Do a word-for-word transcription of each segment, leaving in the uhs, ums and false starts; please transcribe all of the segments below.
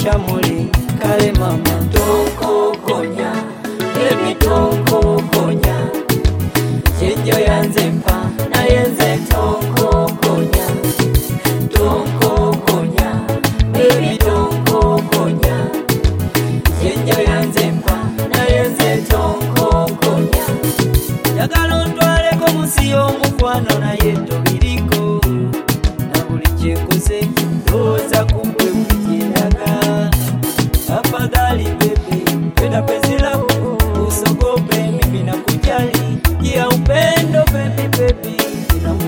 shamuli kale mama tonkokonya baby tonkokonya yenjo yanze mpa na yenze tonkokonya tonkokonya baby tonkokonya yenjo yanze mpa na yenze tonkokonya yagala ontwaleko musi y'omukwano naye tobiriko na buli kyekoze ndowooza kuggwe bukiraga afadhali bebe penda penzi lako usogope mimi nakujali ya upendo baby baby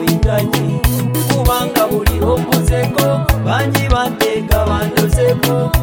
ninakuhitaji kubanga buli omuzeko banji banteka bandozeko